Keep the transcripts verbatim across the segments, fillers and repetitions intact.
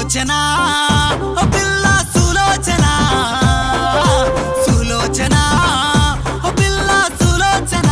సులోచన ఓ పిల్ల సులోచన సులోచన ఓ పిల్ల సులోచన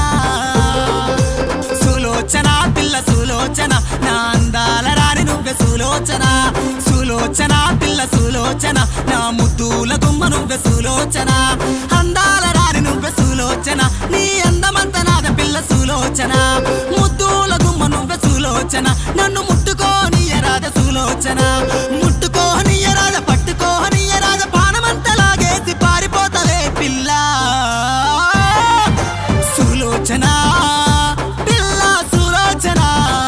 సులోచన పిల్ల సులోచన నా అందాల రాణి నువ్వే సులోచన సులోచన పిల్ల సులోచన నా ముద్దుల గుమ్మ నువ్వే సులోచన అందాల రాణి నువ్వే సులోచన నీ అందమంత నాద పిల్ల సులోచన ముద్దుల గుమ్మ నువ్వే సులోచన నన్ను ముట్టుకోని ఎరాద సులోచన ముట్టుకోని ఎరాద పట్టుకోని ఎరాద పానమంత లాగేసి పారిపోతవే పిల్ల సులోచన పిల్ల సులోచన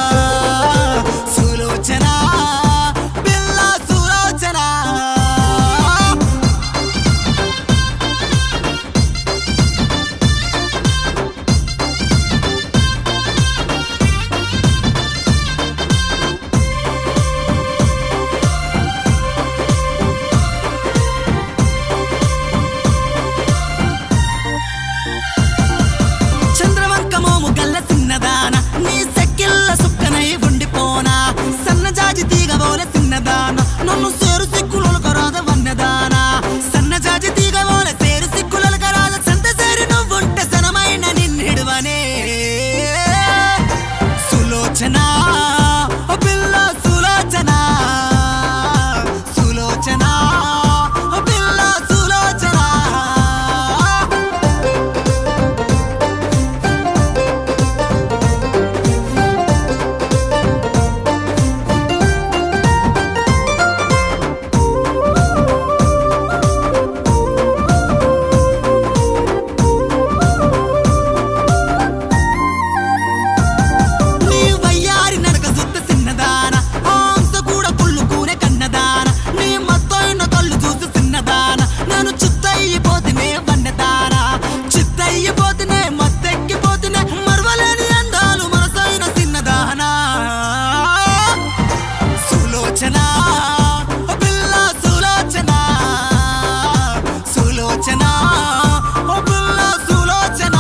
సులోచన పిల్ల సులోచన చంద్రవంకమోము గల్ల సిన్నదాన నీ సెక్కిళ్ళ సుక్కనై ఉండిపోనా సన్నజాజి తీగబోలే సిన్నదాన నన్ను సేరు సిక్కులు కరాద వన్నదాన సన్నజాజి తీగబోలే సేరు సిక్కులు కరాద సంత సేరి నువ్వుంటే సనమైన నిన్నిడువనే సులోచన ఓ పిల్ల సులోచన సులోచన ఓ పిల్ల సులోచన నీ వయ్యారి నడక సుత్త సిన్నదాన హంస కూడా కుళ్ళుకూనే కన్నదాన నీ మత్తైన కళ్ళు చూసి సిన్నదాన నేను చిత్తయ్యిపోతునే వన్నదాన చిత్తయ్యిపోతునే మత్తెక్కిపోతునే మరవలేని అందాలు మనసైన సిన్నదాన సులోచన ఓ పిల్ల సులోచన సులోచన ఓ పిల్ల సులోచన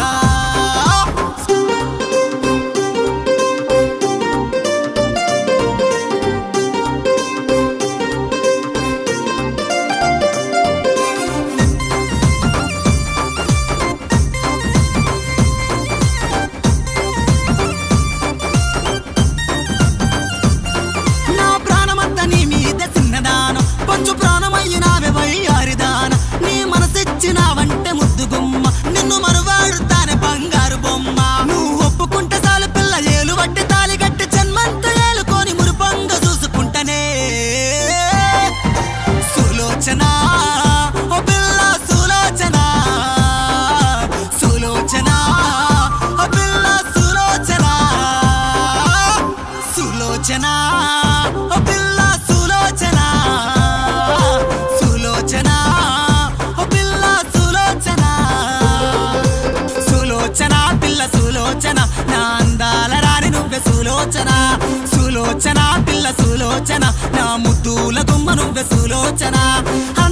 నా ప్రాణమంతా నీ మీద చిన్నదాన పంచు ప్రాణమయ్యినావే వయ్యారిదాన నీ మనసిచ్చినావంటే ముద్దు గుమ్మ నిన్ను మరువాడుతానే బంగారు బొమ్మ నువ్వు ఒప్పుకుంటే చాలు పిల్ల ఏలు వట్టి తాలి గట్టి జన్మంతా ఏలుకొని మురుపంగ చూసుకుంటనే సులోచన ఓ పిల్ల సులోచన సులోచన ఓ పిల్ల సులోచన సులోచన ఓ పిల్ల సులోచన సులోచన ఓ పిల్ల సులోచన సులోచన పిల్ల సులోచన నా అందాల రాణి నువ్వే సులోచన సులోచన పిల్ల సులోచన నా ముద్దుల గుమ్మ నువ్వే సులోచన